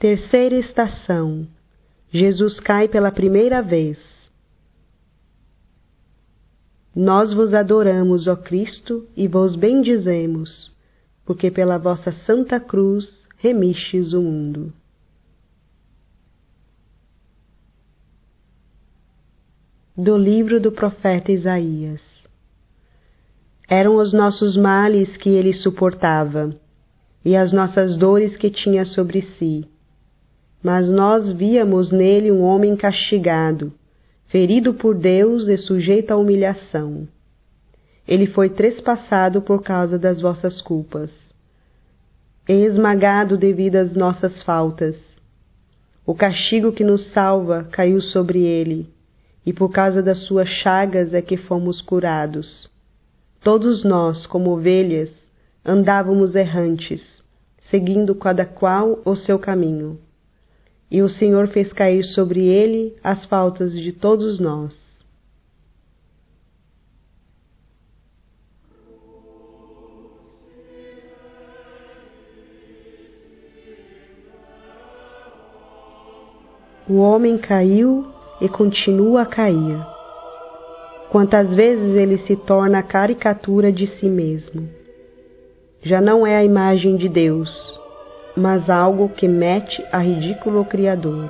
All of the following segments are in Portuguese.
Terceira estação. Jesus cai pela primeira vez. Nós vos adoramos, ó Cristo, e vos bendizemos, porque pela vossa santa cruz remistes o mundo. Do livro do profeta Isaías. Eram os nossos males que ele suportava, e as nossas dores que tinha sobre si. Mas nós víamos nele um homem castigado, ferido por Deus e sujeito à humilhação. Ele foi trespassado por causa das vossas culpas, e esmagado devido às nossas faltas. O castigo que nos salva caiu sobre ele, e por causa das suas chagas é que fomos curados. Todos nós, como ovelhas, andávamos errantes, seguindo cada qual o seu caminho. E o Senhor fez cair sobre ele as faltas de todos nós. O homem caiu e continua a cair. Quantas vezes ele se torna a caricatura de si mesmo. Já não é a imagem de Deus, mas algo que mete a ridículo o Criador.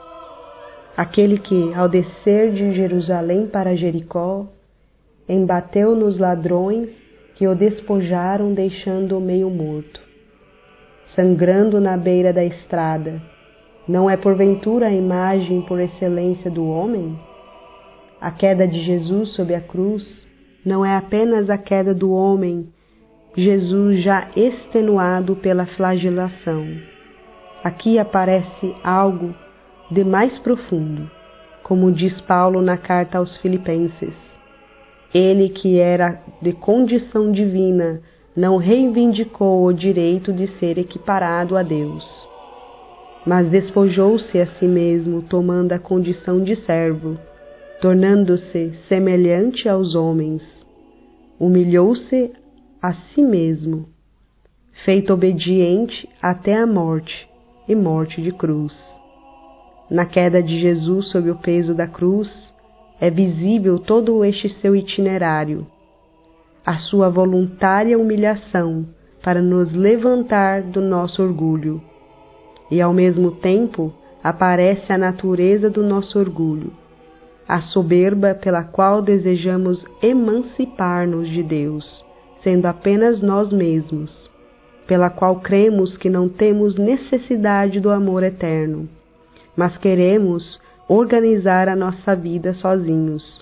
Aquele que, ao descer de Jerusalém para Jericó, embateu nos ladrões que o despojaram, deixando-o meio morto, sangrando na beira da estrada. Não é porventura a imagem por excelência do homem? A queda de Jesus sob a cruz não é apenas a queda do homem, Jesus já extenuado pela flagelação. Aqui aparece algo de mais profundo, como diz Paulo na carta aos Filipenses. Ele que era de condição divina não reivindicou o direito de ser equiparado a Deus, mas despojou-se a si mesmo, tomando a condição de servo, tornando-se semelhante aos homens. Humilhou-se a si mesmo, feito obediente até a morte, e morte de cruz. Na queda de Jesus sob o peso da cruz, é visível todo este seu itinerário, a sua voluntária humilhação para nos levantar do nosso orgulho, e ao mesmo tempo aparece a natureza do nosso orgulho, a soberba pela qual desejamos emancipar-nos de Deus, sendo apenas nós mesmos, pela qual cremos que não temos necessidade do amor eterno, mas queremos organizar a nossa vida sozinhos.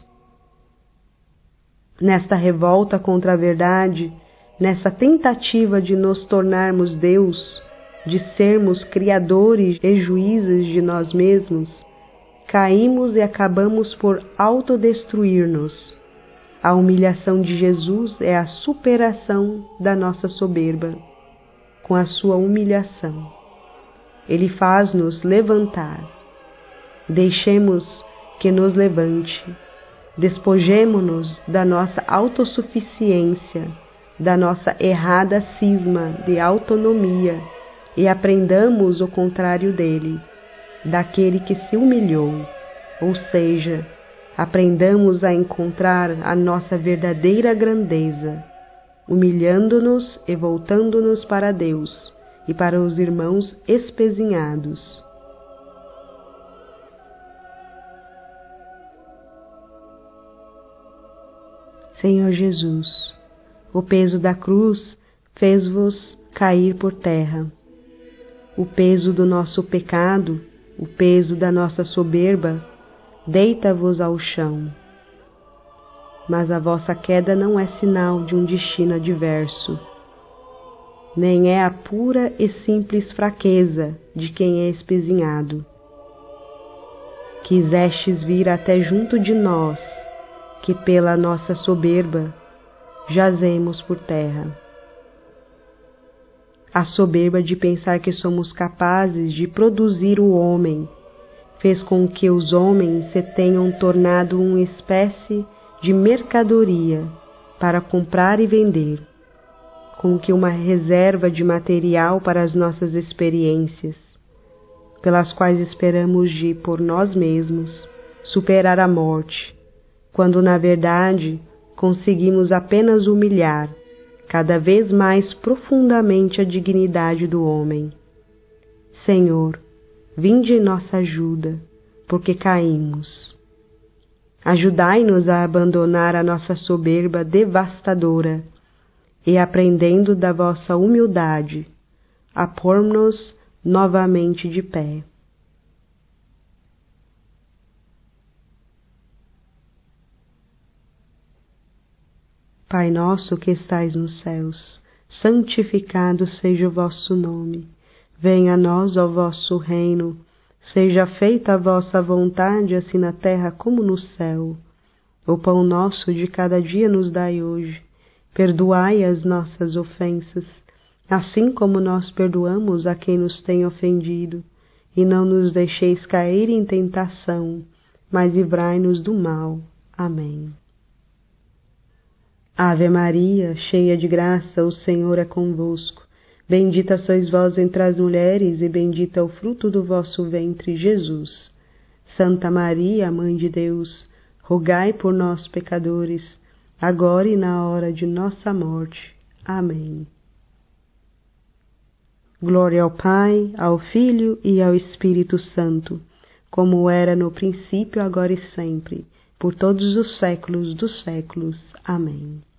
Nesta revolta contra a verdade, nessa tentativa de nos tornarmos Deus, de sermos criadores e juízes de nós mesmos, caímos e acabamos por autodestruir-nos. A humilhação de Jesus é a superação da nossa soberba. Com a sua humilhação, ele faz-nos levantar. Deixemos que nos levante. Despojemo-nos da nossa autossuficiência, da nossa errada cisma de autonomia e aprendamos o contrário dele, daquele que se humilhou, ou seja, aprendamos a encontrar a nossa verdadeira grandeza, humilhando-nos e voltando-nos para Deus e para os irmãos espezinhados. Senhor Jesus, o peso da cruz fez-vos cair por terra. O peso do nosso pecado, o peso da nossa soberba, deita-vos ao chão. Mas a vossa queda não é sinal de um destino adverso, nem é a pura e simples fraqueza de quem é espezinhado. Quisestes vir até junto de nós, que pela nossa soberba jazemos por terra. A soberba de pensar que somos capazes de produzir o homem fez com que os homens se tenham tornado uma espécie de mercadoria para comprar e vender, com que uma reserva de material para as nossas experiências. pelas quais esperamos de, por nós mesmos, superar a morte, quando na verdade conseguimos apenas humilhar cada vez mais profundamente a dignidade do homem. Senhor, vinde em nossa ajuda, porque caímos. Ajudai-nos a abandonar a nossa soberba devastadora e, aprendendo da vossa humildade, a pôr-nos novamente de pé. Pai nosso que estais nos céus, santificado seja o vosso nome. Venha a nós o vosso reino. Seja feita a vossa vontade, assim na terra como no céu. O pão nosso de cada dia nos dai hoje. Perdoai as nossas ofensas, assim como nós perdoamos a quem nos tem ofendido. E não nos deixeis cair em tentação, mas livrai-nos do mal. Amém. Ave Maria, cheia de graça, o Senhor é convosco. Bendita sois vós entre as mulheres, e bendito é o fruto do vosso ventre, Jesus. Santa Maria, Mãe de Deus, rogai por nós, pecadores, agora e na hora de nossa morte. Amém. Glória ao Pai, ao Filho e ao Espírito Santo, como era no princípio, agora e sempre, por todos os séculos dos séculos. Amém.